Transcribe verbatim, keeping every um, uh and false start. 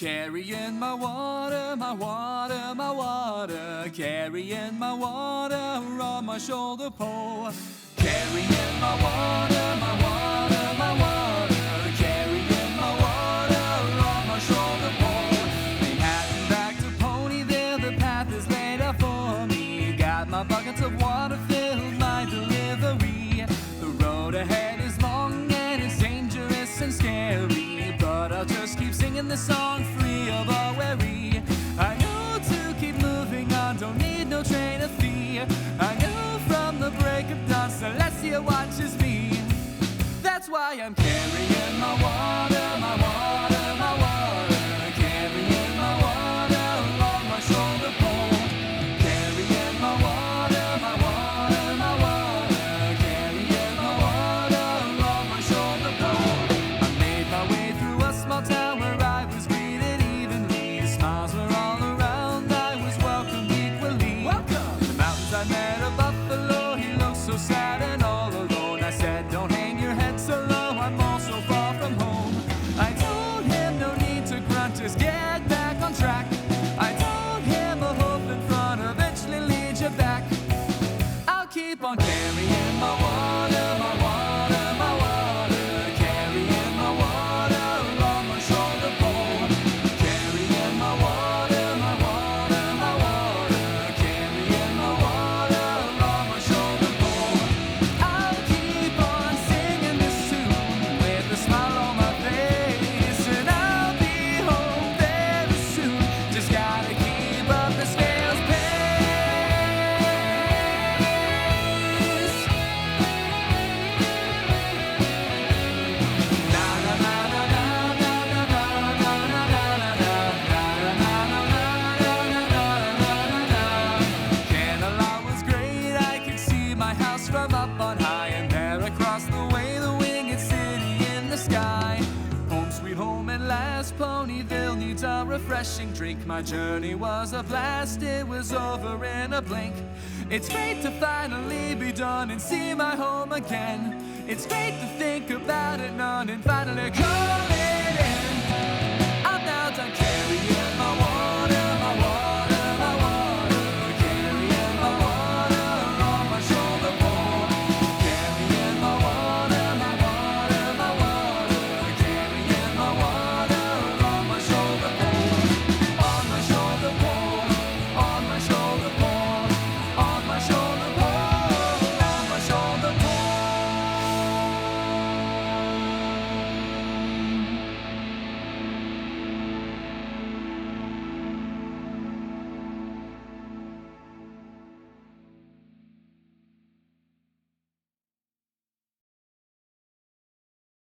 Carrying my water, my water, my water. Carrying my water on my shoulder pole. Carrying my water, my water, my water. Carrying my water on my shoulder pole. Manhattan back to Ponyville, the path is laid out for me. Got my buckets of water filled, my delivery. The road ahead is long and it's dangerous and scary, but I'll just keep singing this song free of all worry. I know to keep moving on, don't need no train of fee. I know from the break of dawn, Celestia watches me. That's why I'm carrying my water, my water, my water. Carrying my water along my shoulder pole. Carrying my water, my water, my water. Carrying my water along my shoulder pole. I made my way through a small town where I was greeted evenly. Smiles were all around, I was welcomed equally. Welcome! In the mountains I met a buffalo, he looked so sad and all alone. I said, don't hang your head so low, I'm all so far from home. I told him no need to grunt, just get back on track. I told him a hope in front eventually leads you back. I'll keep on carrying my water, my water, my water. Carrying my water along my shoulder pole. Carrying my water, my water, my water. Carrying my water along my shoulder pole. I'll keep on singing this tune with a smile on my face, and I'll be home very soon. Just gotta keep up the snail's pace. Candlelight was great, I could see my house from up on high, and there across the way, the winged city in the sky. Home sweet home at last, Ponyville needs a refreshing drink. My journey was a blast, it was over in a blink. It's great to finally be done and see my home again. It's great to think about it none and finally call it in. I'm now done carrying